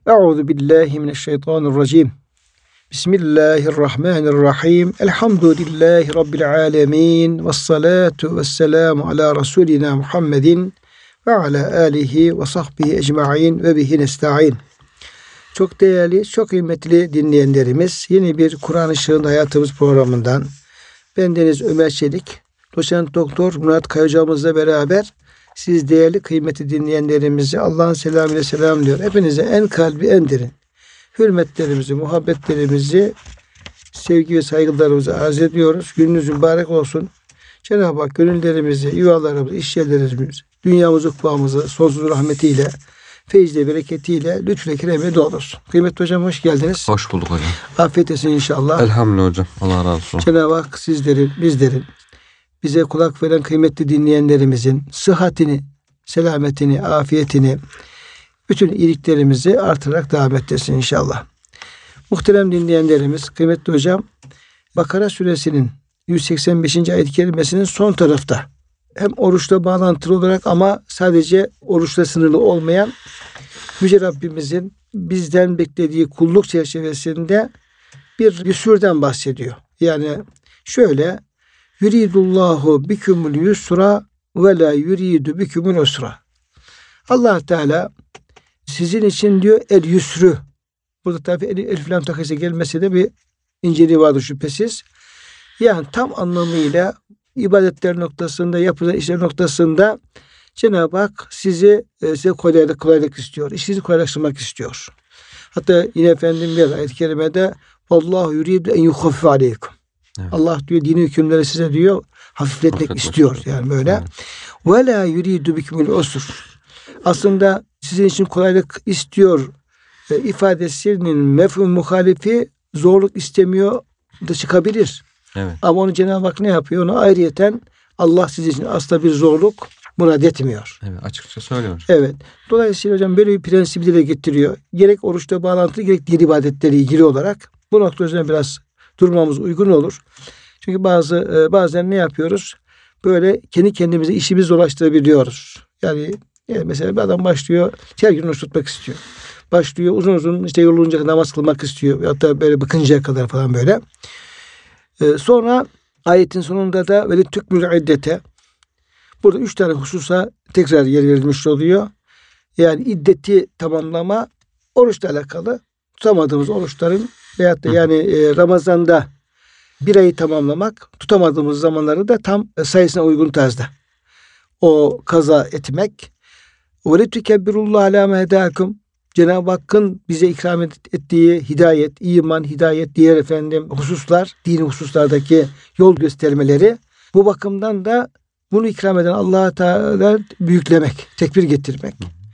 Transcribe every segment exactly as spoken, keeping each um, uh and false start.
Euzu billahi mineşşeytanirracim. Bismillahirrahmanirrahim. Elhamdülillahi rabbil alamin. Ves salatu vesselamu ala rasulina Muhammedin ve ala alihi ve sahbihi ecmaîn ve bihi nestaîn. Çok değerli, çok kıymetli dinleyenlerimiz, yeni bir Kur'an Işığında Hayatımız programından bendeniz Ömer Çelik, Doçent Doktor Murat Kaya hocamızla beraber siz değerli kıymetli dinleyenlerimizi Allah'ın selamıyla selamlıyor. Hepinize en kalbi en derin hürmetlerimizi, muhabbetlerimizi, sevgi ve saygılarımızı arz ediyoruz. Gününüz mübarek olsun. Cenab-ı Hak gönüllerimizi, yuvalarımızı, iş yerlerimizi, dünyamızı, ukbağımızı sonsuz rahmetiyle, feyizle, bereketiyle, lütfüyle, keremiyle doldursun. Kıymetli hocam hoş geldiniz. Hoş bulduk hocam. Afiyet olsun inşallah. Elhamdülillah hocam. Allah razı olsun. Cenab-ı Hak sizlerin, bizlerin, bize kulak veren kıymetli dinleyenlerimizin sıhhatini, selametini, afiyetini, bütün iyiliklerimizi artırarak devam ettirsin inşallah. Muhterem dinleyenlerimiz, kıymetli hocam, Bakara suresinin yüz seksen beşinci ayet-i kerimesinin son tarafta hem oruçla bağlantılı olarak ama sadece oruçla sınırlı olmayan Yüce Rabbimizin bizden beklediği kulluk çerçevesinde bir yusürden bahsediyor. Yani şöyle: yuridullahu bikumul yusra ve la yuridu bikumul usra. Allah Teala sizin için diyor el yusrü. Burada tabi elif lam takası gelmesi de bir inceliği vardır şüphesiz. Yani tam anlamıyla ibadetler noktasında, yapılan işler noktasında Cenab-ı Hak sizi size kolaylık, kolaylık istiyor. İşinizi kolaylaştırmak istiyor. Hatta yine Efendim bir ayet-i kerimede Vallahu yuridu en yukhaffife aleykum. Evet. Allah diyor dini hükümleri size diyor hafifletmek Hafifletmek istiyor. Yani böyle. Ve la yuridu bikumul usr. Aslında sizin için kolaylık istiyor e, ifadesinin mefhum muhalifi zorluk istemiyor da çıkabilir. Evet. Ama onu Cenab-ı Hak ne yapıyor? Onu ayrıyeten Allah sizin için aslında bir zorluk murad etmiyor. Evet, açıkça söylüyor. Evet. Dolayısıyla hocam böyle bir prensibi dile getiriyor. Gerek oruçla bağlantılı, gerek diğer ibadetleri ilgili olarak. Bu nokta üzerine biraz durmamız uygun olur. Çünkü bazı bazen ne yapıyoruz? Böyle kendi kendimize işimizi zorlaştırabiliyoruz. Yani, yani mesela bir adam başlıyor, her gün oruç tutmak istiyor. Başlıyor uzun uzun işte yorulunca namaz kılmak istiyor. Hatta böyle bıkıncaya kadar falan böyle. Ee, sonra ayetin sonunda da ve tükmül iddete. Burada üç tane hususa tekrar yer verilmiş oluyor. Yani iddeti tamamlama, oruçla alakalı. Tutamadığımız oruçların veyahut da yani e, Ramazan'da bir ayı tamamlamak, tutamadığımız zamanları da tam sayısına uygun tarzda o kaza etmek. Ve tükebbirullaha alâ mâ hedâkum. Cenab-ı Hakk'ın bize ikram ettiği hidayet, iman, hidayet, diğer efendim hususlar, dini hususlardaki yol göstermeleri, bu bakımdan da bunu ikram eden Allah-u Teala büyüklemek, tekbir getirmek.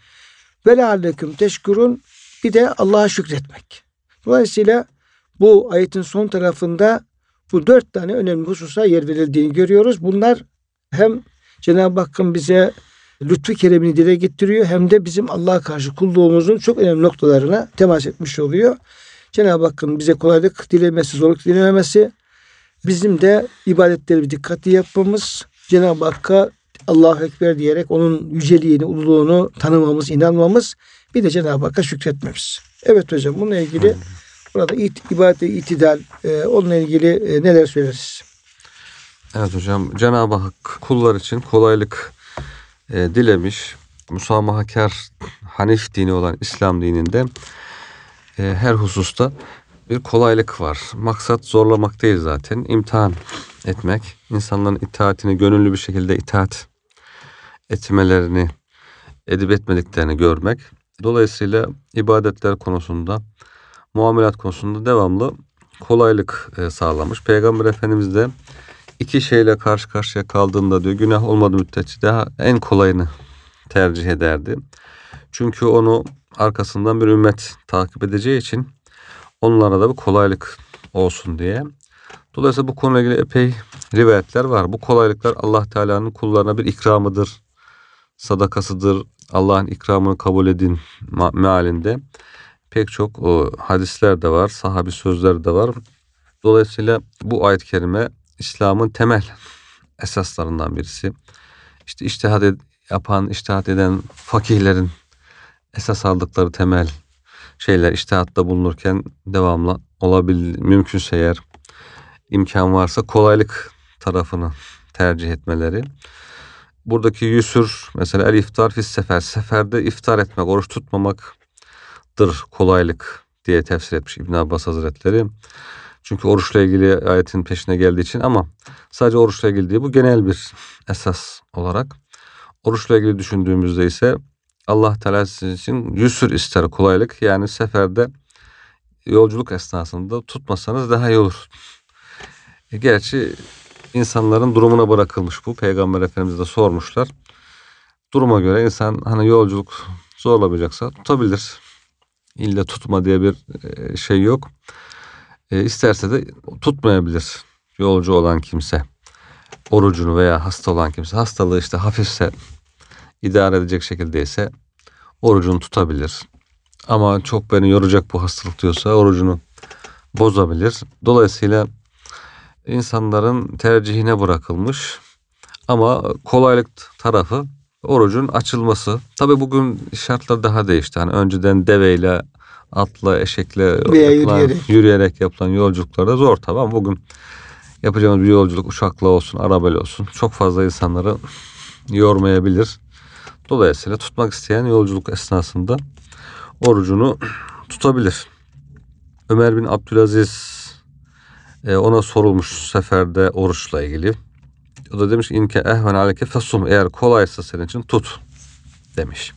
Ve lealleküm teşkurun, bir de Allah'a şükretmek. Dolayısıyla bu ayetin son tarafında bu dört tane önemli hususa yer verildiğini görüyoruz. Bunlar hem Cenab-ı Hakk'ın bize lütfu keremini dile getiriyor, hem de bizim Allah'a karşı kulluğumuzun çok önemli noktalarına temas etmiş oluyor. Cenab-ı Hakk'ın bize kolaylık dilemesi, zorluk dilememesi, bizim de ibadetleri dikkatli yapmamız, Cenab-ı Hakk'a Allahu Ekber diyerek onun yüceliğini, ululuğunu tanımamız, inanmamız, bir de Cenab-ı Hakk'a şükretmemiz. Evet hocam, bununla ilgili burada it, ibadet-i itidal, e, onunla ilgili e, neler söyleriz? Evet hocam, Cenab-ı Hak kullar için kolaylık e, dilemiş. Musamahakar Hanif dini olan İslam dininde e, her hususta bir kolaylık var. Maksat zorlamak değil zaten. İmtihan etmek. İnsanların itaatini, gönüllü bir şekilde itaat etmelerini, edip etmediklerini görmek. Dolayısıyla ibadetler konusunda, muamelat konusunda devamlı kolaylık e, sağlamış. Peygamber Efendimiz de iki şeyle karşı karşıya kaldığında diyor, günah olmadığı müddetçe daha en kolayını tercih ederdi. Çünkü onu arkasından bir ümmet takip edeceği için onlara da bir kolaylık olsun diye. Dolayısıyla bu konuyla ilgili epey rivayetler var. Bu kolaylıklar Allah Teala'nın kullarına bir ikramıdır, sadakasıdır. Allah'ın ikramını kabul edin mealinde pek çok o hadisler de var, sahabi sözler de var. Dolayısıyla bu ayet-i kerime İslam'ın temel esaslarından birisi. İşte içtihat yapan, içtihat eden fakihlerin esas aldıkları temel şeyler içtihatta bulunurken devamlı olabil mümkünse eğer imkan varsa kolaylık tarafını tercih etmeleri. Buradaki yüsür mesela el iftar fis sefer. Seferde iftar etmek, oruç tutmamaktır kolaylık diye tefsir etmiş İbn Abbas Hazretleri. Çünkü oruçla ilgili ayetin peşine geldiği için, ama sadece oruçla ilgili değil, bu genel bir esas olarak. Oruçla ilgili düşündüğümüzde ise Allah Teala sizin için yüsür ister, kolaylık. Yani seferde, yolculuk esnasında tutmasanız daha iyi olur. E, gerçi insanların durumuna bırakılmış bu. Peygamber Efendimiz'e de sormuşlar. Duruma göre insan hani yolculuk zorlamayacaksa tutabilir. İlle tutma diye bir e, şey yok. E, isterse de tutmayabilir yolcu olan kimse. Orucunu veya hasta olan kimse. Hastalığı işte hafifse, idare edecek şekildeyse orucunu tutabilir. Ama çok beni yoracak bu hastalık diyorsa orucunu bozabilir. Dolayısıyla insanların tercihine bırakılmış. Ama kolaylık tarafı orucun açılması. Tabii bugün şartlar daha değişti. Hani önceden deveyle, atla, eşekle Veya yapılan, yürüyerek. yürüyerek yapılan yolculuklarda zor tabii, ama bugün yapacağımız bir yolculuk uçakla olsun, arabayla olsun çok fazla insanları yormayabilir. Dolayısıyla tutmak isteyen yolculuk esnasında orucunu tutabilir. Ömer bin Abdülaziz e, ona sorulmuş seferde oruçla ilgili. O da demiş inke ehven aleke fesum, eğer kolaysa senin için tut demiş.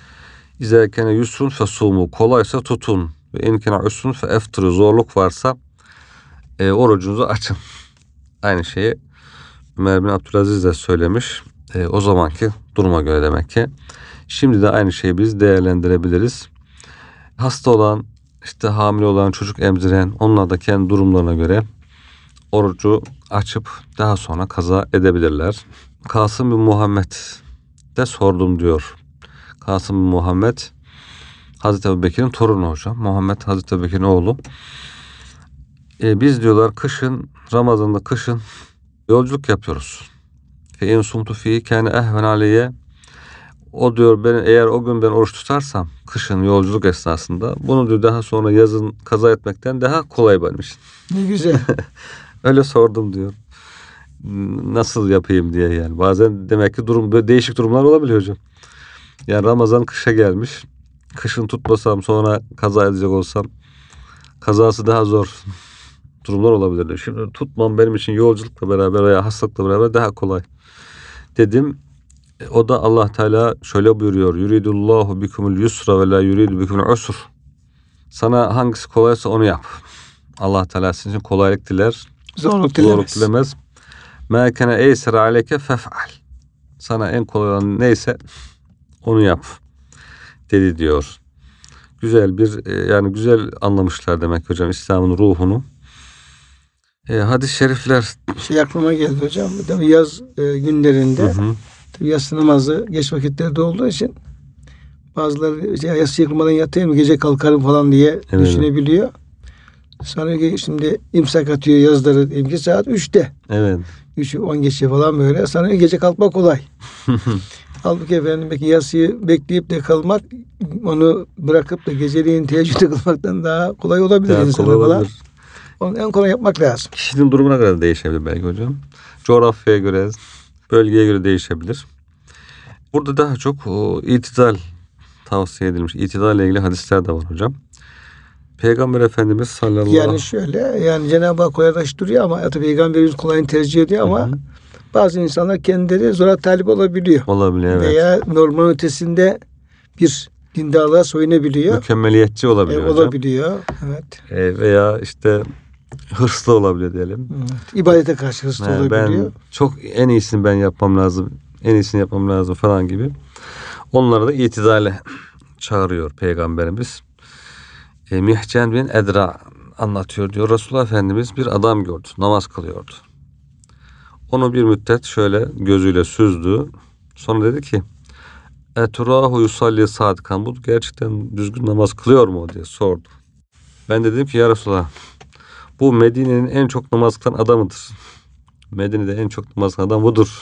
İze kene yusrun fesumu, kolaysa tutun. Ve inkene usrun fe eftiru, zorluk varsa e, orucunuzu açın. Aynı şeyi Ömer bin Abdülaziz de söylemiş. E, o zamanki duruma göre demek ki. Şimdi de aynı şeyi biz değerlendirebiliriz. Hasta olan, işte hamile olan, çocuk emziren, onlar da kendi durumlarına göre orucu açıp daha sonra kaza edebilirler. Kasım bin Muhammed de sordum diyor. Kasım bin Muhammed Hazreti Ebubekir'in torunu hocam. Muhammed Hazreti Ebubekir'in oğlu. E, biz diyorlar kışın, Ramazan'da kışın yolculuk yapıyoruz. Fe in sumtu fi kâne ehven aleyye. O diyor, ben eğer o gün ben oruç tutarsam kışın yolculuk esnasında, bunu diyor daha sonra yazın kaza etmekten daha kolay benim için. Ne güzel. Öyle sordum diyor. Nasıl yapayım diye yani. Bazen demek ki durum, böyle değişik durumlar olabiliyor hocam. Yani Ramazan kışa gelmiş. Kışın tutmasam sonra kaza edecek olsam kazası daha zor durumlar olabilir. Şimdi tutmam benim için yolculukla beraber veya hastalıkla beraber daha kolay dedim. O da Allah Teala şöyle buyuruyor. Yuridullahu bikumul yusra ve la yuridu bikumul usr. Sana hangisi kolaysa onu yap. Allah Teala sizin için kolaylık diler. Zorluk dilemez. Zorluk dilemez. Ma kana eyser aleyke fef'al. Sana en kolay olan neyse onu yap dedi diyor. Güzel bir yani güzel anlamışlar demek hocam İslam'ın ruhunu. E, hadis-i şerifler. Şey aklıma geldi hocam. Tabii yaz e, günlerinde Hı hı. tabii yatsı namazı geç vakitlerde olduğu için bazıları şey, yatsı yıkılmadan yatayım mı gece kalkarım falan diye Evet. düşünebiliyor. Sanıyor ki şimdi imsak atıyor yazları diyelim ki saat üçte. Evet. üçü on geçe falan böyle. Sanıyor gece kalkmak kolay. Halbuki efendim belki yatsıyı bekleyip de kalmak, onu bırakıp da geceliğin teheccüde kılmaktan daha kolay olabilir Daha insana kolay falan. olabilir. Onu en kolay yapmak lazım. Kişinin durumuna göre de değişebilir belki hocam. Coğrafyaya göre, bölgeye göre değişebilir. Burada daha çok o, itidal tavsiye edilmiş. İtidal ile ilgili hadisler de var hocam. Peygamber Efendimiz sallallahu Yani şöyle, yani Cenab-ı Hak kolaylaştırıyor ama tabii Peygamberimiz kolayını tercih ediyor ama Hı hı. bazı insanlar kendileri zora talip olabiliyor. olabilir, evet. Veya normal ötesinde bir dindarlığa soyunabiliyor. Mükemmeliyetçi olabilir E, hocam. olabiliyor. Evet. E, veya işte hırslı olabilir diyelim. Evet. İbadete karşı hırslı Yani olabiliyor. ben çok en iyisini ben yapmam lazım. En iyisini yapmam lazım falan gibi. Onları da itidale çağırıyor Peygamberimiz. E, Mihcen bin Edra anlatıyor diyor. Resulullah Efendimiz bir adam gördü. Namaz kılıyordu. Onu bir müddet şöyle gözüyle süzdü. Sonra dedi ki Eturahu yusalli sadikan. Bu gerçekten düzgün namaz kılıyor mu diye sordu. Ben de dedim ki ya Resulallah, bu Medine'nin en çok namaz kılan adamıdır. Medine'de en çok namaz kılan adam budur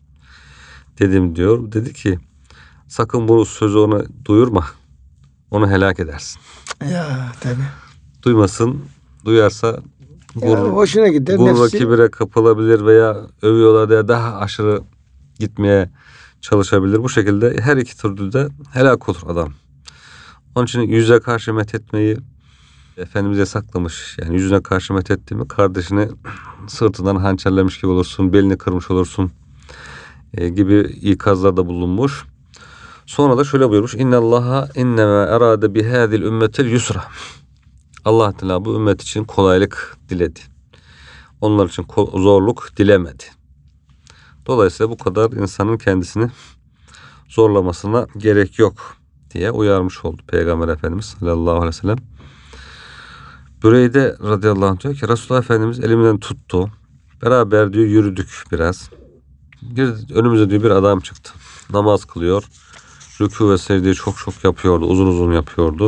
dedim diyor. Dedi ki sakın bu sözü ona duyurma. Onu helak edersin. Ya tabii. Duymasın. Duyarsa Ya, gurur, hoşuna gider. gurur ve Nefsi, kibire kapılabilir veya övüyorlar diye daha aşırı gitmeye çalışabilir. Bu şekilde her iki türlü de helak olur adam. Onun için yüze karşı methetmeyi Efendimiz yasaklamış. Yani yüzüne karşı methettiğimi kardeşini sırtından hançerlemiş gibi olursun, belini kırmış olursun e, gibi ikazlarda bulunmuş. Sonra da şöyle buyurmuş. İnnallaha innema erade bihadil ümmetil yusra. Allah Teala bu ümmet için kolaylık diledi. Onlar için zorluk dilemedi. Dolayısıyla bu kadar insanın kendisini zorlamasına gerek yok diye uyarmış oldu Peygamber Efendimiz sallallahu aleyhi ve sellem. Büreyde radıyallahu anh diyor ki Resulullah Efendimiz elimden tuttu. Beraber diyor yürüdük biraz. Bir, önümüze diyor bir adam çıktı. Namaz kılıyor. Rükû ve secdeyi çok çok yapıyordu. Uzun uzun yapıyordu.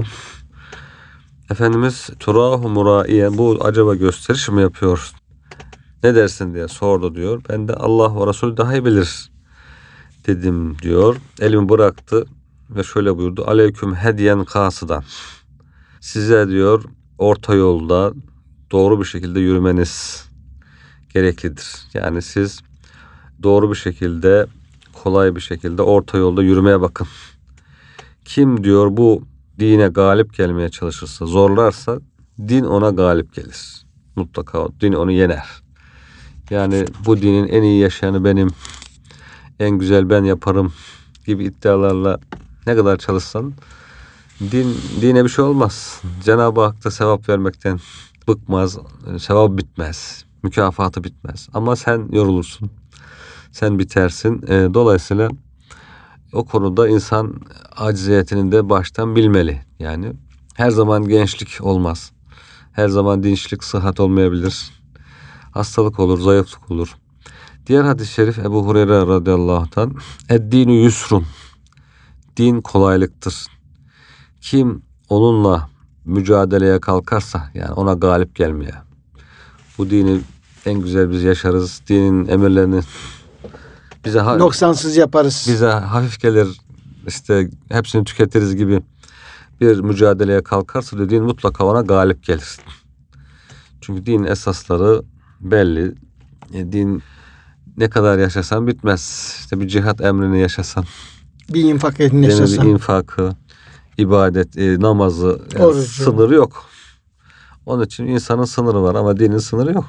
Efendimiz turahu muraiyen, bu acaba gösteriş mi yapıyor? Ne dersin diye sordu diyor. Ben de Allah ve Resulü daha iyi bilir dedim diyor. Elimi bıraktı ve şöyle buyurdu. Aleyküm hediyen kasıdan. Size diyor orta yolda doğru bir şekilde yürümeniz gereklidir. Yani siz doğru bir şekilde, kolay bir şekilde orta yolda yürümeye bakın. Kim diyor bu dine galip gelmeye çalışırsa, zorlarsa din ona galip gelir. Mutlaka din onu yener. Yani bu dinin en iyi yaşayanı benim, en güzel ben yaparım gibi iddialarla ne kadar çalışsan din dine bir şey olmaz. Cenab-ı Hak da sevap vermekten bıkmaz, sevap bitmez, mükafatı bitmez. Ama sen yorulursun, sen bitersin. Dolayısıyla o konuda insan acziyetini de baştan bilmeli. Yani her zaman gençlik olmaz. Her zaman dinçlik, sıhhat olmayabilir. Hastalık olur, zayıflık olur. Diğer hadis-i şerif Ebu Hureyre radıyallahu anh'tan Ed-dinu yusrun. Din kolaylıktır. Kim onunla mücadeleye kalkarsa, yani ona galip gelmeye, bu dini en güzel biz yaşarız, dinin emirlerini bize ha- noksansız yaparız. bize hafif gelir, işte hepsini tüketiriz gibi bir mücadeleye kalkarsa da din mutlaka ona galip gelir. Çünkü din esasları belli. E, din ne kadar yaşasan bitmez. İşte bir cihat emrini yaşasan, Bir infak edin bir yaşasan. infakı, ibadet, e, namazı, yani Orucu. sınırı yok. Onun için insanın sınırı var ama dinin sınırı yok.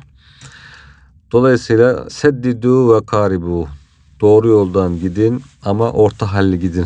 Dolayısıyla seddidu ve karibu. Doğru yoldan gidin ama orta halli gidin.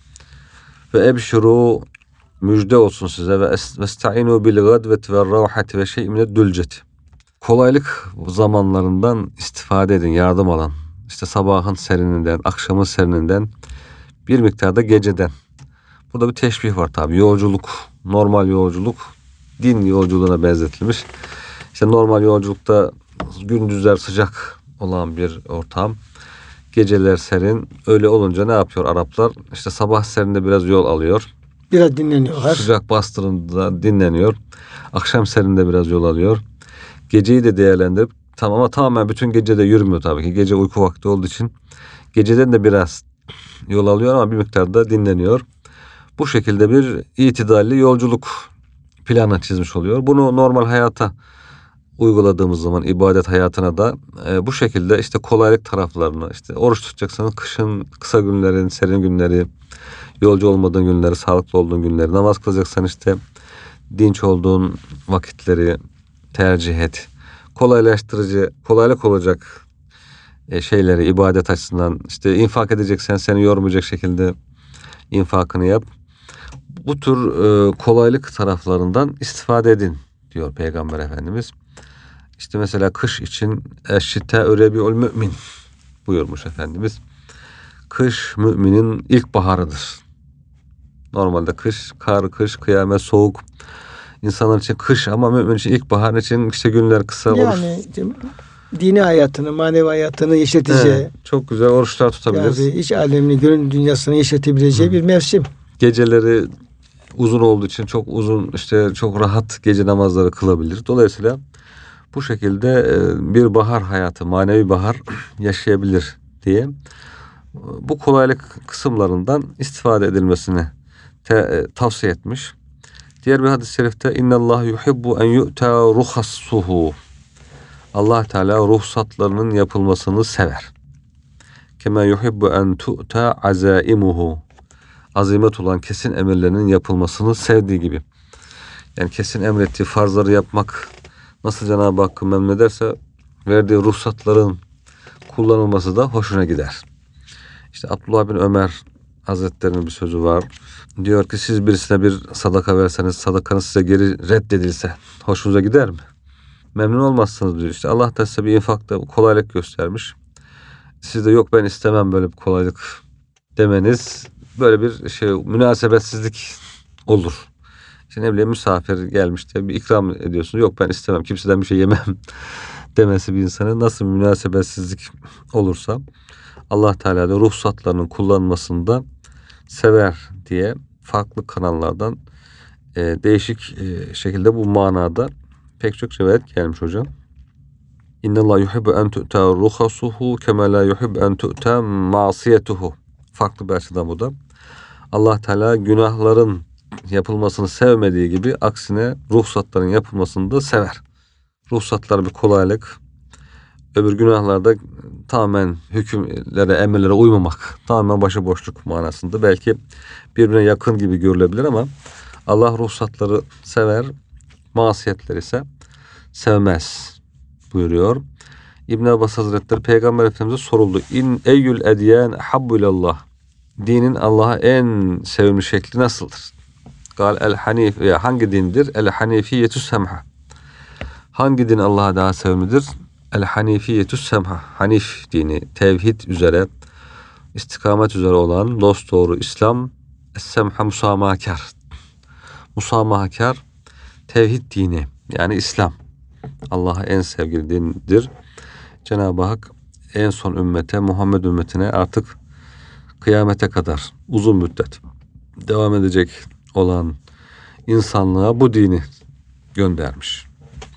Ve ebşuru, müjde olsun size, ve esta'inu bil gadveti ve ravhati ve şey'in mined dülceti. Kolaylık zamanlarından istifade edin, yardım alın. İşte sabahın serininden, akşamın serininden, bir miktarda geceden. Burada bir teşbih var tabii. Yolculuk, normal yolculuk din yolculuğuna benzetilmiş. İşte normal yolculukta gündüzler sıcak olan bir ortam. Geceler serin. Öyle olunca ne yapıyor Araplar? İşte sabah serinde biraz yol alıyor. Biraz dinleniyorlar. Sıcak bastırında dinleniyor. Akşam serinde biraz yol alıyor. Geceyi de değerlendirip, tamam ama tamamen bütün gece de yürümüyor tabii ki. Gece uyku vakti olduğu için geceden de biraz yol alıyor ama bir miktarda dinleniyor. Bu şekilde bir itidalli yolculuk planı çizmiş oluyor. Bunu normal hayata uyguladığımız zaman, ibadet hayatına da e, bu şekilde işte kolaylık taraflarını, işte oruç tutacaksanız kışın kısa günlerin, serin günleri, yolcu olmadığın günleri, sağlıklı olduğun günleri, namaz kılacaksan işte dinç olduğun vakitleri tercih et. Kolaylaştırıcı, kolaylık olacak e, şeyleri ibadet açısından, işte infak edeceksen seni yormayacak şekilde infakını yap. Bu tür e, kolaylık taraflarından istifade edin diyor Peygamber Efendimiz. İşte mesela kış için eşşite rebiul mümin buyurmuş Efendimiz. Kış müminin ilk baharıdır. Normalde kış, kar, kış, kıyamet, soğuk. İnsanlar için kış ama mümin için ilk bahar, için işte günler kısa olur. Yani dini hayatını, manevi hayatını yeşerteceği, Evet, çok güzel oruçlar tutabiliriz. yani iç alemini, gönül dünyasını yeşertebileceği bir mevsim. Geceleri uzun olduğu için çok uzun, işte çok rahat gece namazları kılabilir. Dolayısıyla bu şekilde bir bahar hayatı, manevi bahar yaşayabilir diye bu kolaylık kısımlarından istifade edilmesini te, tavsiye etmiş. Diğer bir hadis-i şerifte innallahu yuhibbu en yu'ta ruhassuhu. Allah Teala ruhsatlarının yapılmasını sever. Kema yuhibbu en tu'ta azaimuhu. Azimet olan kesin emirlerinin yapılmasını sevdiği gibi. Yani kesin emrettiği farzları yapmak nasıl Cenab-ı Hakk'ı memnun ederse verdiği ruhsatların kullanılması da hoşuna gider. İşte Abdullah bin Ömer Hazretleri'nin bir sözü var. Diyor ki siz birisine bir sadaka verseniz sadakanız size geri reddedilse hoşunuza gider mi? Memnun olmazsınız diyor. İşte Allah da size bir infakta kolaylık göstermiş. Siz de yok ben istemem böyle bir kolaylık demeniz böyle bir şey münasebetsizlik olur. İşte ne bileyim misafir gelmiş diye bir ikram ediyorsun. Yok ben istemem kimseden bir şey yemem demesi bir insanın nasıl bir münasebetsizlik olursa Allah Teala da ruhsatlarının kullanmasında sever diye farklı kanallardan e, değişik e, şekilde bu manada pek çok rivayet gelmiş hocam. İnnallâhu yuhibbu en tu'ta ruhasuhu kema la yuhibbu en tu'ta masiyetuhu. Farklı bir açıdan bu da. Allah Teala günahların yapılmasını sevmediği gibi aksine ruhsatların yapılmasını da sever. Ruhsatlar bir kolaylık. Öbür günahlarda tamamen hükümlere, emirlere uymamak, tamamen başıboşluk manasında. Belki birbirine yakın gibi görülebilir ama Allah ruhsatları sever, masiyetleri ise sevmez buyuruyor. İbn Abbas Hazretleri Peygamber Efendimiz'e soruldu. İn eyyül ediyen habbu ilallah. Dinin Allah'a en sevimli şekli nasıldır? Gal el hanif ya hangi dindir? El hanifiyetü semha. Hangi din Allah'a daha sevimlidir? El hanifiyetü semha. Hanif dini, tevhid üzere, istikamet üzere olan dosdoğru İslam, es-semha musamahakar. Musamahakar tevhid dini yani İslam. Allah'a en sevgili dindir. Cenab-ı Hak en son ümmete, Muhammed ümmetine artık kıyamete kadar uzun müddet devam edecek olan insanlığa bu dini göndermiş.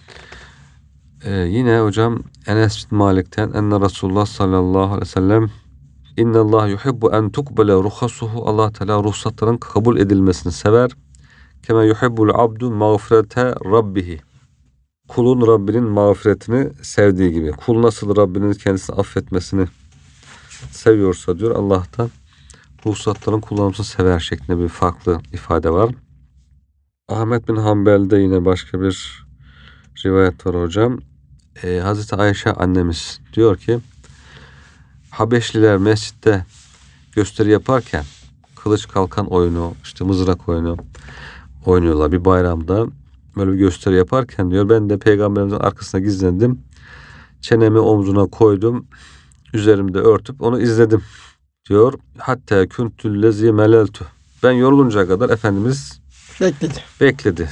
Ee, yine hocam Enes bin Malik'ten enne Resulullah sallallahu aleyhi ve sellem innallah yuhibbu en tukbele ruhasuhu. Allah Teala ruhsatların kabul edilmesini sever. Kema yuhibbul abdu mağfirete rabbihi. Kulun Rabbinin mağfiretini sevdiği gibi. Kul nasıl Rabbinin kendisini affetmesini seviyorsa diyor Allah'tan ruhsatların kullanılmasını sever şeklinde bir farklı ifade var. Ahmet bin Hanbel'de yine başka bir rivayet var hocam. Ee, Hazreti Ayşe annemiz diyor ki Habeşliler mescitte gösteri yaparken kılıç kalkan oyunu, işte mızrak oyunu oynuyorlar bir bayramda. Böyle bir gösteri yaparken diyor ben de peygamberimizin arkasına gizlendim. Çenemi omzuna koydum. Üzerimde örtüp onu izledim diyor. Hatta küntül lezi meleltu. Ben yoruluncaya kadar Efendimiz Bekledi. bekledi.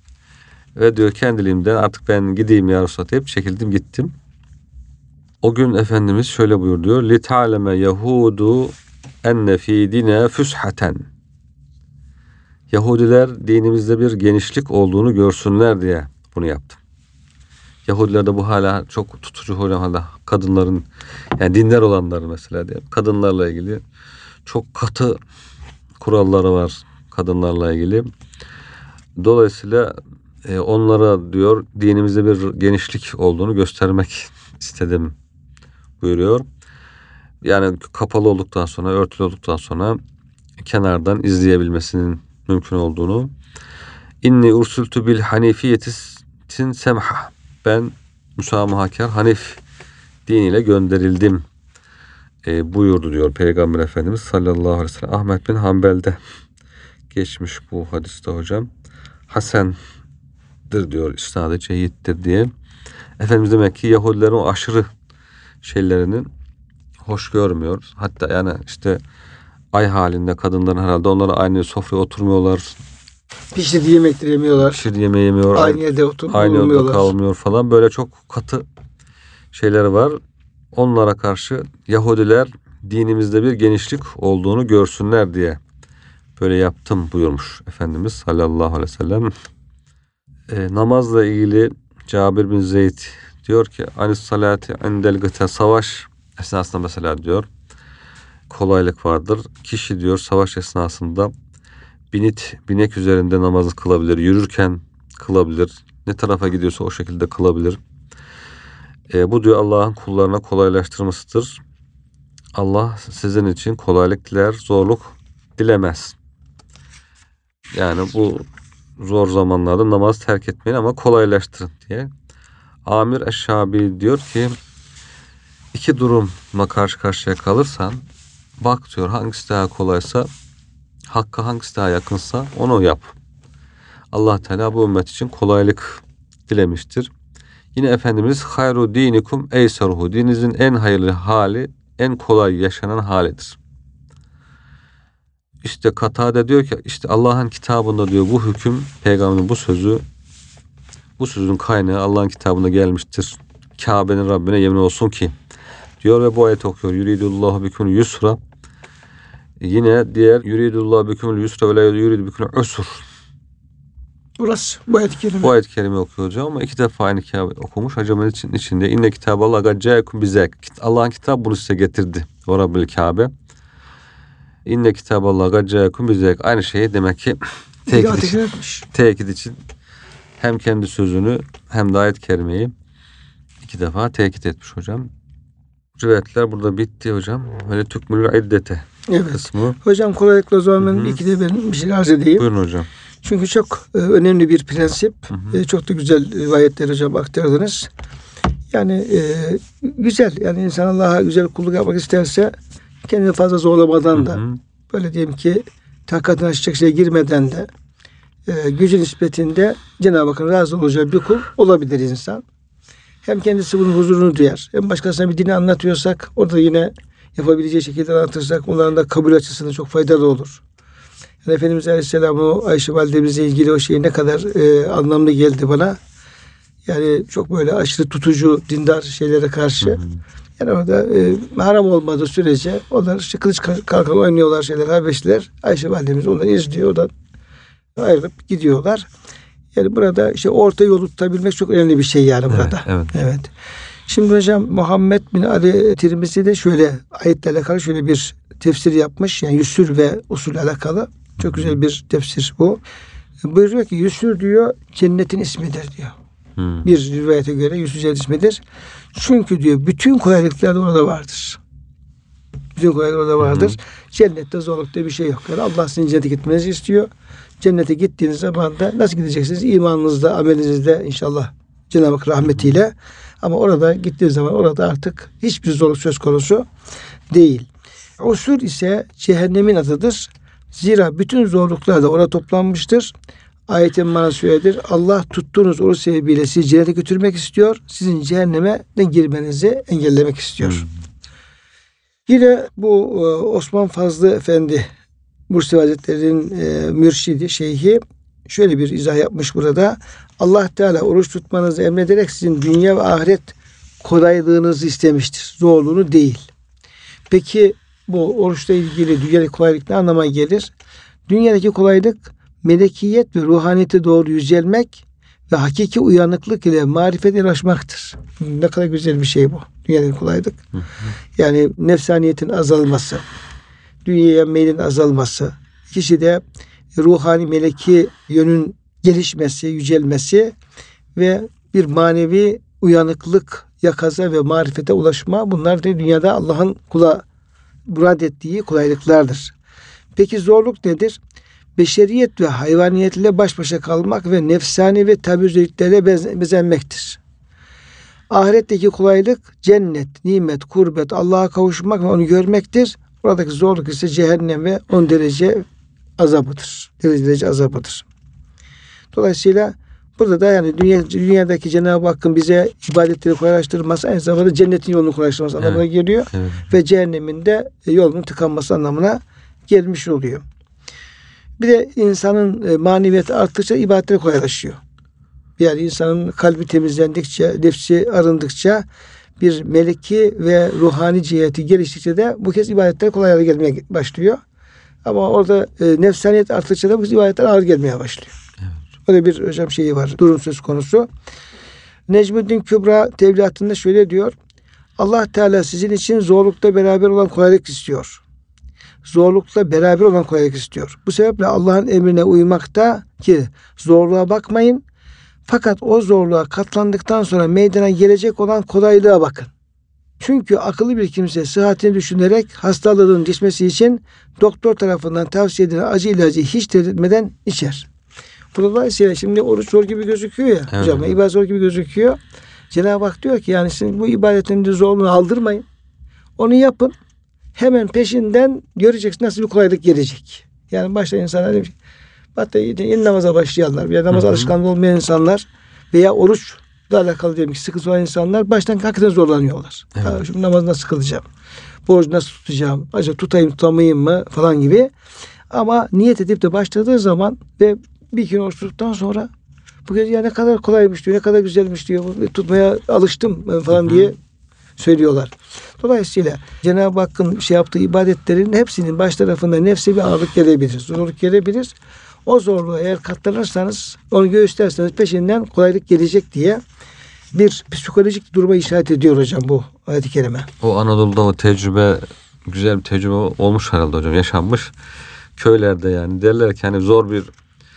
Ve diyor kendiliğimden artık ben gideyim ya Resulallah deyip çekildim gittim. O gün Efendimiz şöyle buyur diyor. Lit'aleme Yahudu enne fi dine füshaten. Yahudiler dinimizde bir genişlik olduğunu görsünler diye bunu yaptım. Yahudilerde bu hala çok tutucu hocam hala kadınların yani dindar olanlar mesela diye kadınlarla ilgili çok katı kuralları var kadınlarla ilgili. Dolayısıyla e, onlara diyor dinimizde bir genişlik olduğunu göstermek istedim buyuruyor. Yani kapalı olduktan sonra örtülü olduktan sonra kenardan izleyebilmesinin mümkün olduğunu. İnni ursultu bil hanifiyetin semha. Ben müsamahakar Hanif diniyle gönderildim e, buyurdu diyor Peygamber Efendimiz sallallahu aleyhi ve sellem. Ahmet bin Hanbel'de geçmiş bu hadiste hocam. Hasen'dir diyor, isnadı cehittir diye. Efendimiz demek ki Yahudilerin o aşırı şeylerinin hoş görmüyor. Hatta yani işte ay halinde kadınların herhalde onlara aynı sofraya oturmuyorlar. Pişirdiği yemekleri yemiyorlar. Pişirdiği yemeği yemiyor. Aynı yerde oturup Aynı yerde kalmıyor falan. Böyle çok katı şeyleri var. Onlara karşı Yahudiler dinimizde bir genişlik olduğunu görsünler diye böyle yaptım buyurmuş Efendimiz sallallahu aleyhi ve sellem. E, namazla ilgili Cabir bin Zeyd diyor ki anis salati indel gıte savaş esnasında mesela diyor kolaylık vardır. Kişi diyor savaş esnasında binit, binek üzerinde namazı kılabilir. Yürürken kılabilir. Ne tarafa gidiyorsa o şekilde kılabilir. E, bu diyor Allah'ın kullarına kolaylaştırmasıdır. Allah sizin için kolaylık diler, zorluk dilemez. Yani bu zor zamanlarda namaz terk etmeyin ama kolaylaştırın diye. Amir Eşşabi diyor ki iki durumla karşı karşıya kalırsan bak diyor hangisi daha kolaysa, hakka hangisi daha yakınsa onu yap. Allah Teala bu ümmet için kolaylık dilemiştir. Yine Efendimiz hayru dinikum eyseruhu, dininizin en hayırlı hali en kolay yaşanan halidir. İşte Katade diyor ki işte Allah'ın kitabında diyor bu hüküm, peygamberin bu sözü, bu sözün kaynağı Allah'ın kitabında gelmiştir. Kabe'nin Rabbine yemin olsun ki diyor ve bu ayet okuyor. Yuridullahu bikumul yusra. Yine diğer yuridullahu bikumul yusra ve la yuridu bikumul usur. Burası bu ayet-i kerime. Bu ayet-i kerime okuyor hocam ama iki defa aynı Kabe okumuş. Hocamın için, içinde inne kitaballah gaccaekum bizek. Allah'ın kitabı bunu size getirdi. O Rabbil Kabe. İnne kitaballah gaccaekum bizek. Aynı şeyi demek ki tekit için, tekit için hem kendi sözünü hem de ayet-i kerimeyi iki defa tekit etmiş hocam. Rivayetler burada bitti hocam. Böyle tükmülü iddete evet. kısmı. Hocam kolaylıkla o zaman ben iki de ben bir şey arz edeyim. Buyurun hocam. Çünkü çok e, önemli bir prensip. Hı hı. E, çok da güzel rivayetler hocam aktardınız. Yani e, güzel. Yani insan Allah'a güzel kulluk yapmak isterse kendini fazla zorlamadan da, hı hı, böyle diyelim ki takatına aşacak şeye girmeden de e, gücü nispetinde Cenab-ı Hakk'ın razı olacağı bir kul olabilir insan. Hem kendisi bunun huzurunu duyar. Hem başkasına bir dini anlatıyorsak orada yine yapabileceği şekilde anlatırsak onların da kabul açısından çok faydalı olur. Yani Efendimiz Aleyhisselam'ın o Ayşe validemizle ilgili o şey ne kadar e, anlamlı geldi bana. Yani çok böyle aşırı tutucu, dindar şeylere karşı. Hı hı. Yani orada e, haram olmadığı sürece onlar işte kılıç kalkan oynuyorlar şeyler, Habeşliler. Ayşe validemiz onları izliyor. Oradan ayrılıp gidiyorlar. Yani burada işte orta yolu tutabilmek çok önemli bir şey yani burada. Evet, evet. Evet. Şimdi hocam Muhammed bin Ali Tirmizi de şöyle ayetle alakalı şöyle bir tefsir yapmış. Yani yüsür ve usul alakalı. Çok güzel bir tefsir bu. Buyuruyor ki yüsür diyor cennetin ismidir diyor. Hmm. Bir rivayete göre yüsür cennetin ismidir. Çünkü diyor bütün kolaylıklar da orada vardır. Bütün kolaylıklar orada vardır. Hmm. Cennette zorluk diye bir şey yok. Yani Allah sizin cennete gitmenizi istiyor. Cennete gittiğiniz zaman da nasıl gideceksiniz? İmanınızda, amelinizde inşallah Cenab-ı Hak rahmetiyle. Ama orada gittiğiniz zaman orada artık hiçbir zorluk söz konusu değil. Usur ise cehennemin adıdır. Zira bütün zorluklar da orada toplanmıştır. Ayetin manası öyledir. Allah tuttuğunuz oruç sebebiyle sizi cennete götürmek istiyor. Sizin cehenneme de girmenizi engellemek istiyor. Hmm. Yine bu Osman Fazlı Efendi Bursevi Hazretleri'nin e, mürşidi, şeyhi şöyle bir izah yapmış burada. Allah Teala oruç tutmanızı emrederek sizin dünya ve ahiret kolaylığınızı istemiştir. Zorluğunu değil. Peki bu oruçla ilgili dünyadaki kolaylık ne anlama gelir? Dünyadaki kolaylık melekiyet ve ruhaniyete doğru yücelmek ve hakiki uyanıklık ile marifete ulaşmaktır. Ne kadar güzel bir şey bu. Dünyadaki kolaylık. Hı hı. Yani nefsaniyetin azalması, dünyaya meylin azalması, kişide ruhani meleki yönün gelişmesi, yücelmesi ve bir manevi uyanıklık, yakaza ve marifete ulaşma, bunlar da dünyada Allah'ın kula murad ettiği kolaylıklardır. Peki zorluk nedir? Beşeriyet ve hayvaniyetle baş başa kalmak ve nefsani ve tabi özelliklerle bezenmektir. Ahiretteki kolaylık cennet, nimet, kurbet, Allah'a kavuşmak ve onu görmektir. Buradaki zorluk ise cehennem ve on derece azabıdır. Derece derece azabıdır. Dolayısıyla burada da yani dünya, dünyadaki Cenab-ı Hakk'ın bize ibadetleri kolaylaştırması aynı zamanda cennetin yolunu kolaylaştırması, evet, anlamına geliyor. Evet. Ve cehennemin de yolunun tıkanması anlamına gelmiş oluyor. Bir de insanın maneviyatı arttıkça ibadetleri kolaylaşıyor. Yani insanın kalbi temizlendikçe, nefsi arındıkça, bir meleki ve ruhani ciheti geliştikçe de bu kez ibadetler kolay gelmeye başlıyor. Ama orada e, nefsaniyet arttıkça da bu ibadetler ağır gelmeye başlıyor. Evet. Öyle bir hocam şeyi var, durum söz konusu. Necmuddin Kübra Tevliatında şöyle diyor. Allah Teala sizin için zorlukta beraber olan kolaylık istiyor. zorlukla beraber olan kolaylık istiyor. Bu sebeple Allah'ın emrine uymakta ki zorluğa bakmayın. Fakat o zorluğa katlandıktan sonra meydana gelecek olan kolaylığa bakın. Çünkü akıllı bir kimse sıhhatini düşünerek hastalığın geçmesi için doktor tarafından tavsiye edilen acı ilacı hiç tereddüt etmeden içer. Dolayısıyla şimdi oruç zor gibi gözüküyor ya. Evet. Hocam ibadet zor gibi gözüküyor. Cenab-ı Hak diyor ki yani sizin bu ibadetin zorluğunu aldırmayın. Onu yapın. Hemen peşinden göreceksin nasıl bir kolaylık gelecek. Yani başta insanlar demiş, hatta yeni namaza başlayanlar veya namaz alışkanlığı olmayan insanlar veya oruçla alakalı diyelim ki sıkıntı olan insanlar baştan hakikaten zorlanıyorlar. Evet. Ha, şimdi namaz nasıl kılacağım? Borcu nasıl tutacağım? Acaba tutayım tutamayayım mı? Falan gibi. Ama niyet edip de başladığı zaman ve bir gün oruç tuttuktan sonra bu gece ya ne kadar kolaymış diyor, ne kadar güzelmiş diyor. Tutmaya alıştım falan hı hı. diye söylüyorlar. Dolayısıyla Cenab-ı Hakk'ın şey yaptığı ibadetlerin hepsinin baş tarafında nefse bir ağırlık gelebilir. Zorluk gelebilir. O zorluğu eğer katlanırsanız, onu göğüslerseniz peşinden kolaylık gelecek diye bir psikolojik duruma işaret ediyor hocam bu ayet-i kerime. O Anadolu'da o tecrübe, güzel bir tecrübe olmuş herhalde hocam. Yaşanmış. Köylerde yani derler ki hani zor bir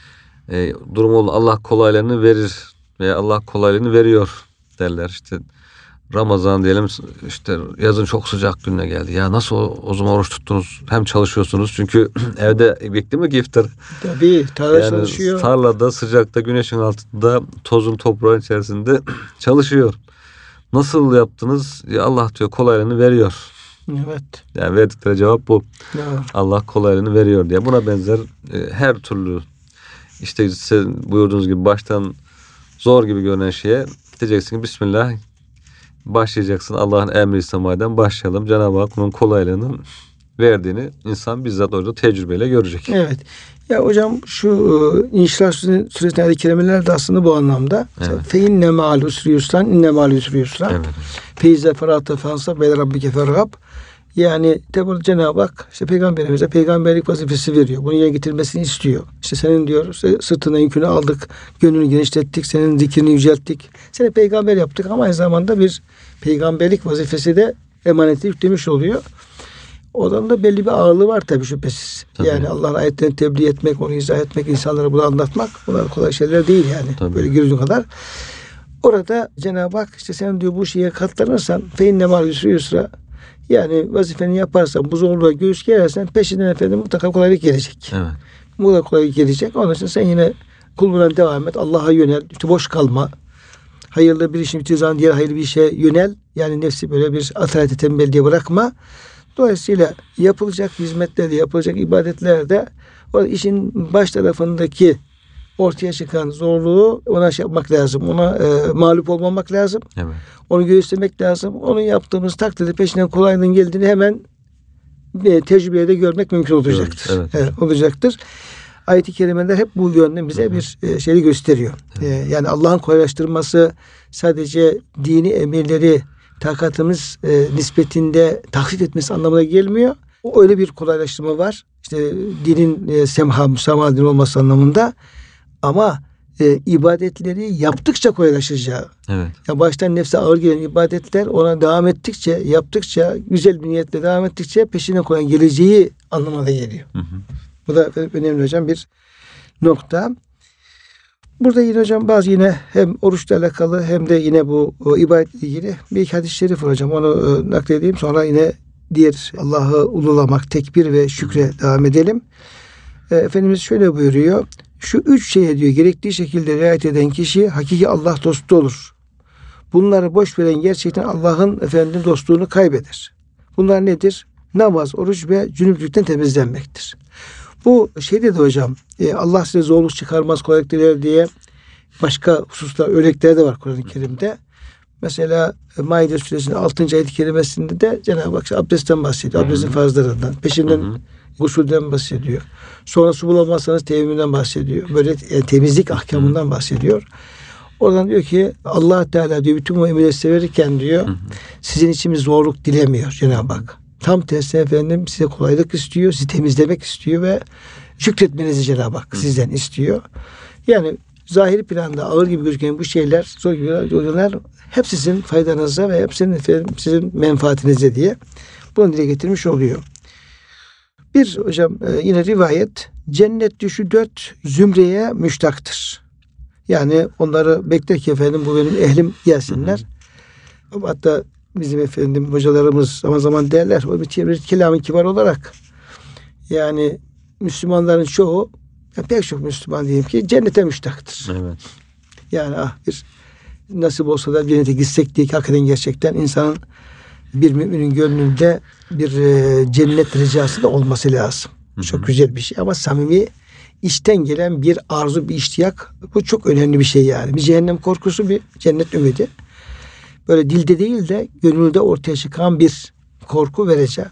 e, durum oldu. Allah kolaylarını verir veya Allah kolaylığını veriyor derler. İşte Ramazan diyelim, işte yazın çok sıcak gününe geldi. Ya nasıl o, o zaman oruç tuttunuz? Hem çalışıyorsunuz çünkü evde bekliyor mu iftar? Tabii tarla yani çalışıyor. Tarlada sıcakta güneşin altında tozun toprağın içerisinde çalışıyor. Nasıl yaptınız? Ya Allah diyor kolaylığını veriyor. Evet. Yani verdikleri cevap bu. Evet. Allah kolaylığını veriyor diye. Buna benzer e, her türlü işte sizin buyurduğunuz gibi baştan zor gibi görünen şeye diyeceksin ki Bismillah başlayacaksın. Allah'ın emri madem başlayalım. Cenab-ı Hak bunun kolaylığını verdiğini insan bizzat orada tecrübeyle görecek. Evet. Ya hocam şu İnşirah Suresi'nin ayet-i kerimeler de aslında bu anlamda. Evet. Fe inne ma'al usri yusran inne ma'al usri yusran. Evet. Feize ferahte fansab ve rabbike fergab. Yani tabi Cenab-ı Hak işte peygamberimize peygamberlik vazifesi veriyor. Bunu yerine getirmesini istiyor. İşte senin diyor sırtına yükünü aldık, gönlünü genişlettik, senin zikrini yücelttik. Seni peygamber yaptık ama aynı zamanda bir peygamberlik vazifesi de emaneti yüklemiş oluyor. Oradan da belli bir ağırlığı var tabii şüphesiz. Tabii. Yani Allah'ın ayetlerini tebliğ etmek, onu izah etmek, insanlara bunu anlatmak bunlar kolay şeyler değil yani. Tabii. Böyle gördüğün kadar. Orada Cenab-ı Hak işte sen diyor bu şeye katlanırsan fe inne ma'al usri yusra, yani vazifeni yaparsan bu zorluğa göğüs gerersen peşinden efendim mutlaka kolaylık gelecek. Evet. Mutlaka kolaylık gelecek. Onun için sen yine kulluğuna devam et. Allah'a yönel. İşte boş kalma. Hayırlı bir işin bitirdiği diğer hayırlı bir işe yönel. Yani nefsi böyle bir atalete tembel diye bırakma. Dolayısıyla yapılacak hizmetlerde, yapılacak ibadetlerde o işin baş tarafındaki ortaya çıkan zorluğu ona şey yapmak lazım. Ona e, mağlup olmamak lazım. Evet. Onu göğüslemek lazım. Onu yaptığımız takdirde peşinden kolaylığın geldiğini hemen e, tecrübeye de görmek mümkün olacaktır. Evet, evet. Evet, olacaktır. Ayet-i kerimeler hep bu yönde bize Hı-hı. bir e, şeyi gösteriyor. E, yani Allah'ın kolaylaştırması sadece dini emirleri takatımız e, nispetinde tahfif etmesi anlamına gelmiyor. O öyle bir kolaylaştırma var. İşte dinin e, semha, müsamaha din olması anlamında. Ama e, ibadetleri yaptıkça kolaylaşacağı. Evet. Yani baştan nefse ağır gelen ibadetler ona devam ettikçe, yaptıkça, güzel bir niyetle devam ettikçe peşine koyan geleceği anlamına geliyor. Hı hı. Bu da önemli hocam bir nokta. Burada yine hocam bazı yine hem oruçla alakalı hem de yine bu o, ibadetle ilgili bir hadis-i şerif var hocam. Onu e, nakledeyim. Sonra yine diğer Allah'ı ululamak, tekbir ve şükre devam edelim. E, Efendimiz şöyle buyuruyor. Şu üç şeye diyor gerektiği şekilde riayet eden kişi hakiki Allah dostu olur. Bunları boş veren gerçekten Allah'ın efendim dostluğunu kaybeder. Bunlar nedir? Namaz, oruç ve cünüplükten temizlenmektir. Bu şey dedi hocam, e, Allah size zorluk çıkarmaz, kolaylık diler diye başka hususlar, örnekler de var Kur'an-ı Kerim'de. Mesela Maide Suresinin altıncı ayet-i kerimesinde de Cenab-ı Hak abdestten bahsediyor. Abdestin farzlarından. Peşinden Hı-hı. gusülden bahsediyor. Sonra su bulamazsanız teyemmümden bahsediyor. Böyle yani temizlik ahkamından Hı-hı. bahsediyor. Oradan diyor ki Allah Teala diyor bütün bu emirleri severirken diyor Hı-hı. sizin için bir zorluk dilemiyor Cenab-ı Hak. Tam tersine efendim size kolaylık istiyor, sizi temizlemek istiyor ve şükretmenizi Cenab-ı Hak Hı-hı. sizden istiyor. Yani zahiri planda ağır gibi gözüken bu şeyler, zor gibi gözükenler hep sizin faydanıza ve hepsinin efendim sizin menfaatinize diye bunu dile getirmiş oluyor. Bir hocam e, yine rivayet, cennet düşü dört zümreye müştaktır. Yani onları bekler ki efendim bu benim ehlim gelsinler. Hı hı. Hatta bizim efendim hocalarımız zaman zaman derler, o bir kelamın kibar olarak, yani Müslümanların çoğu, yani pek çok Müslüman diyeyim ki cennete müştaktır. Evet. Yani ah bir nasip olsa da cennete gitsek diye ki hakikaten gerçekten insanın, bir müminin gönlünde bir e, cennet ricası da olması lazım. Hı hı. Çok güzel bir şey ama samimi, içten gelen bir arzu, bir iştiyak, bu çok önemli bir şey yani. Bir cehennem korkusu, bir cennet ümidi. Böyle dilde değil de gönülde ortaya çıkan bir korku vereceği.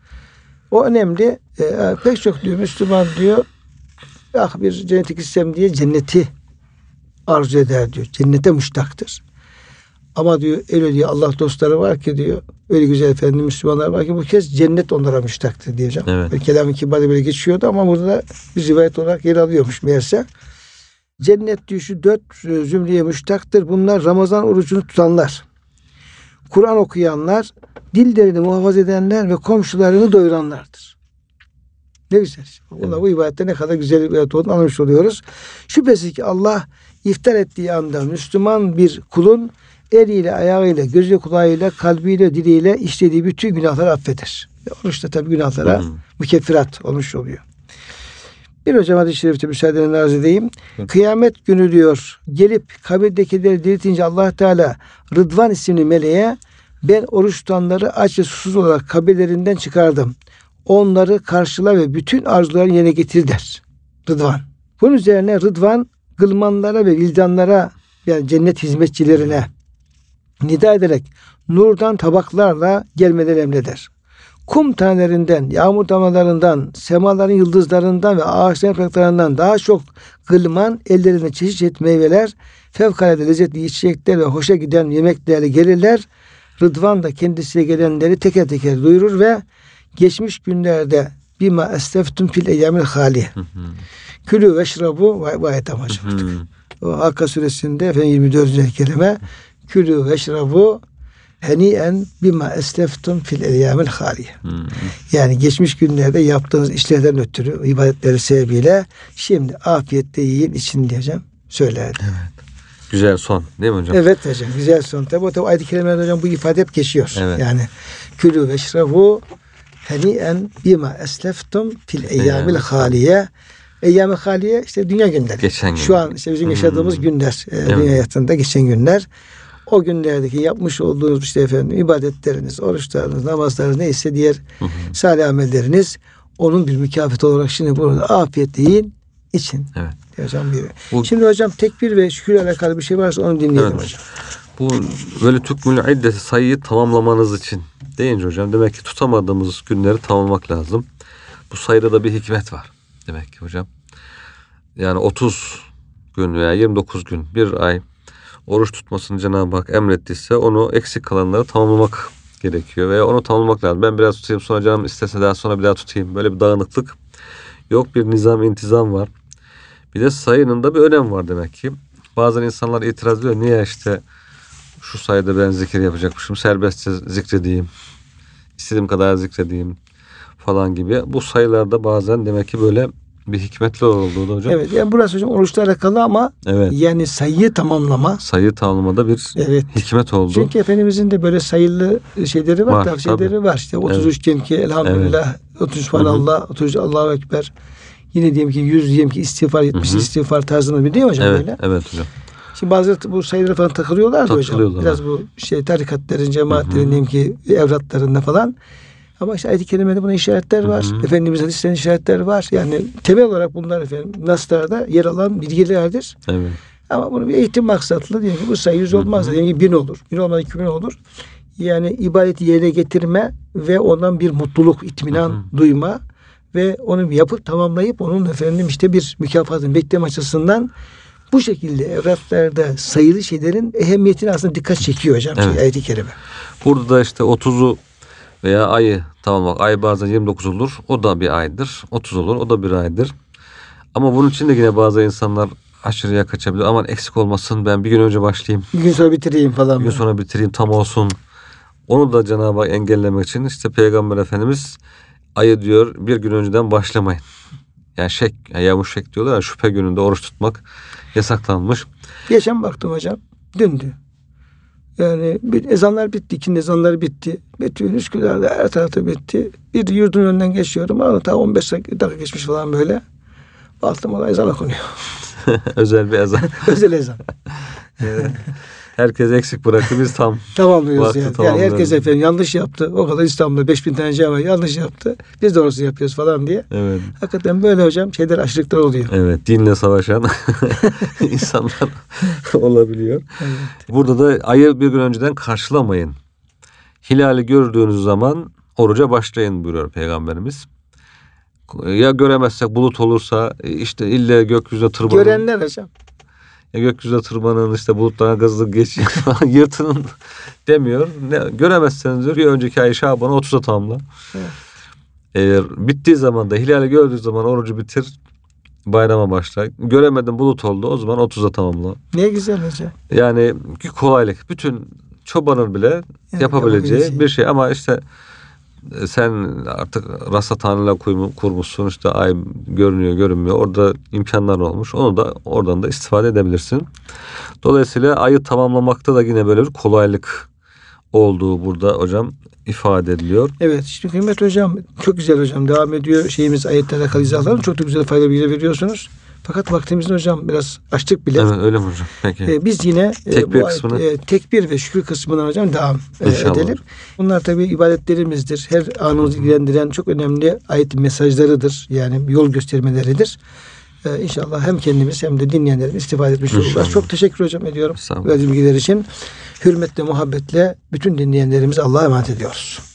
O önemli. E, pek çok diyor Müslüman diyor, ah bir cennete gitsem diye cenneti arzu eder diyor. Cennete müştaktır. Ama diyor öyle diyor Allah dostları var ki diyor, öyle güzel efendim Müslümanlar var ki bu kez cennet onlara müştaktır diyeceğim. Evet. Kelam-ı kibarda böyle geçiyordu ama burada da bir rivayet olarak yer alıyormuş meğerse. Cennet diyor şu dört zümreye müştaktır. Bunlar Ramazan orucunu tutanlar, Kur'an okuyanlar, dillerini muhafaza edenler ve komşularını doyuranlardır. Ne güzel. Evet. Bu ibadette ne kadar güzel bir ibadet olduğunu anlamış oluyoruz. Şüphesiz ki Allah iftar ettiği anda Müslüman bir kulun eliyle, ayağıyla, gözüyle, kulağıyla, kalbiyle, diliyle işlediği bütün günahları affeder. Oruçta tabi günahlara hmm. mükeffirat olmuş oluyor. Bir hocam hadis-i şerifte müsaadenle arz edeyim. Hı. Kıyamet günü diyor, gelip kabirdekileri diriltince Allah Teala Rıdvan isimli meleğe, ben oruç tutanları aç ve susuz olarak kabirlerinden çıkardım. Onları karşıla ve bütün arzularını yerine getir der. Rıdvan. Bunun üzerine Rıdvan gılmanlara ve vildanlara, yani cennet hizmetçilerine nida ederek nurdan tabaklarla gelmeleri emreder. Kum tanelerinden, yağmur damlalarından, semaların yıldızlarından ve ağaçların yapraklarından daha çok gılman, ellerinde çeşit çeşit meyveler, fevkalade lezzetli içecekler ve hoşa giden yemeklerle gelirler. Rıdvan da kendisiyle gelenleri teker teker duyurur ve geçmiş günlerde bima esteftum fil eyyamil hali. Külü veşrabu ve ayet amacıdır. O Hakka suresinde efendim yirmi dördüncü kelime, külü veşrabu heniyen bima esteftum fil eyyamil hali. Yani geçmiş günlerde yaptığınız işlerden ötürü, ibadetleri sebebiyle şimdi afiyetle yiyin için diyeceğim. Söylerdi. Evet. Güzel son değil mi hocam? Evet hocam, güzel son. Tabi o tabi ayet-i kerimelerde hocam bu ifade hep geçiyor. Evet. Yani külü veşrabu heniyen bima esleftum fil eyyamil haliye. Eyyam-ı haliye işte dünya günleri. Geçen günler. Şu an işte bizim yaşadığımız hmm. günler. E, evet. Dünya hayatında geçen günler. O günlerdeki yapmış olduğunuz işte efendim ibadetleriniz, oruçlarınız, namazlarınız neyse diğer hı hı. salih amelleriniz, onun bir mükafatı olarak şimdi burada afiyetle yiyin için. Evet. Hocam bir. Bu, şimdi hocam tekbir ve şükürle alakalı bir şey varsa onu dinleyelim evet. hocam. Bu böyle tükmül iddeti sayıyı tamamlamanız için deyince hocam demek ki tutamadığımız günleri tamamlamak lazım. Bu sayıda da bir hikmet var demek ki hocam. Yani otuz gün veya yirmi dokuz gün, bir ay oruç tutmasını Cenab-ı Hak emrettiyse onu eksik kalanları tamamlamak gerekiyor veya onu tamamlamak lazım. Ben biraz tutayım, sonra canım istese daha sonra bir daha tutayım. Böyle bir dağınıklık yok, bir nizam, intizam var. Bir de sayının da bir önemi var demek ki. Bazen insanlar itiraz ediyor. Niye işte şu sayıda ben zikir yapacakmışım, serbestçe zikredeyim, istediğim kadar zikredeyim falan gibi. Bu sayılarda bazen demek ki böyle bir hikmetli olduğu da hocam. Evet, yani burası hocam oruçla alakalı ama evet. yani sayıyı tamamlama. Sayı tamamlamada bir evet. hikmet oldu. Çünkü Efendimizin de böyle sayılı şeyleri var, var tavsiyeleri tabii. var. İşte otuz üç evet. diyelim ki elhamdülillah, evet. otuz üç Subhanallah, otuz üç Allahu Ekber. Yine diyelim ki yüz diyelim ki istiğfar, yetmiş istiğfar tarzında bir değil mi hocam evet, böyle? Evet hocam. Şimdi bazıları bu sayıları falan takılıyorlar da hocam. Biraz bu şey tarikatların, cemaatlerin diyelim ki evratlarında falan. Ama işte ayet-i kerimede buna işaretler var. Hı hı. Efendimiz hadislerinde işaretler var. Yani temel olarak bunlar efendim naslarda yer alan bilgilerdir. Evet. Ama bunu bir eğitim maksatlı diyelim ki bu sayı yüz olmaz. Hı hı. Diyelim ki bin olur. Bin olmadan iki bin olur. Yani ibadeti yerine getirme ve ondan bir mutluluk, itminan hı hı. duyma ve onu yapıp tamamlayıp onun efendim işte bir mükafatını bekleme açısından bu şekilde evratlarda sayılı şeylerin ehemmiyetine aslında dikkat çekiyor hocam. Evet. Şey, ayet-i kerime. Burada da işte otuzu veya ayı tamamlamak. Ay bazen yirmi dokuz olur. O da bir aydır. otuz olur. O da bir aydır. Ama bunun için de yine bazı insanlar aşırıya kaçabilir. Aman eksik olmasın, ben bir gün önce başlayayım. Bir gün sonra bitireyim falan. Bir gün sonra bitireyim, tam olsun. Onu da Cenab-ı Hak engellemek için işte Peygamber Efendimiz ayı diyor bir gün önceden başlamayın. Yani şek, yani yamuş şek diyorlar ya, şüphe gününde oruç tutmak yasaklanmış. Geçen baktım hocam. Dündü. Yani bir ezanlar bitti. İkindi ezanları bitti. Bütün Üsküdar'da her tarafta bitti. Bir yurdun önünden geçiyorum. Hatta on beş dakika geçmiş falan böyle. Baktım ona ezan okunuyor. Özel bir ezan. Özel ezan. Evet. Herkes eksik bıraktı, biz tam Tamamlıyoruz vakti yani. Yani tamamlıyoruz. herkes efendim yanlış yaptı. O kadar İstanbul'da beş bin tane cami yanlış yaptı. Biz de orası yapıyoruz falan diye. Evet. Hakikaten böyle hocam şeyler aşırılıklar oluyor. Evet, dinle savaşan insanlar olabiliyor. Evet. Burada da ayı bir gün önceden karşılamayın. Hilali gördüğünüz zaman oruca başlayın buyuruyor Peygamberimiz. Ya göremezsek, bulut olursa işte ille gökyüzüne tırmanın. Görenler hocam. Ya gökyüzüne tırmanın, işte bulutlara hızlı geçin falan, yırtının demiyor. Ne, göremezseniz diyor, bir önceki ay Şaban'ı otuza tamamla. Evet. Eğer bittiği zaman da hilali gördüğü zaman orucu bitir, bayrama başla. Göremedin, bulut oldu, o zaman otuza tamamla. Ne güzel hocam. Yani kolaylık. Bütün çobanın bile Evet, yapabileceği yapabileceği. bir şey. Ama işte sen artık rasathaneler kurmuşsun, işte ay görünüyor görünmüyor, orada imkanlar olmuş, onu da oradan da istifade edebilirsin. Dolayısıyla ayı tamamlamakta da yine böyle bir kolaylık olduğu burada hocam ifade ediliyor. Evet, şimdi kıymetli hocam çok güzel hocam devam ediyor şeyimiz ayetlerle alakalı izahlarını çok da güzel faydalı bilgi veriyorsunuz. Fakat vaktimizin hocam biraz açtık bile. Evet, öyle mi hocam? Peki. Ee, biz yine e, Tekbir bu kısmını. ayet, e, tekbir ve şükür kısmından hocam devam e, İnşallah. edelim. Bunlar tabii ibadetlerimizdir. Her anımızı ilgilendiren çok önemli ayet mesajlarıdır. Yani yol göstermeleridir. Ee, inşallah hem kendimiz hem de dinleyenlerimiz istifade etmiş olurlar. İnşallah. Çok teşekkür hocam ediyorum. Sağ olun. Verdiğim bilgiler için. Hürmetle, muhabbetle bütün dinleyenlerimizi Allah'a emanet ediyoruz.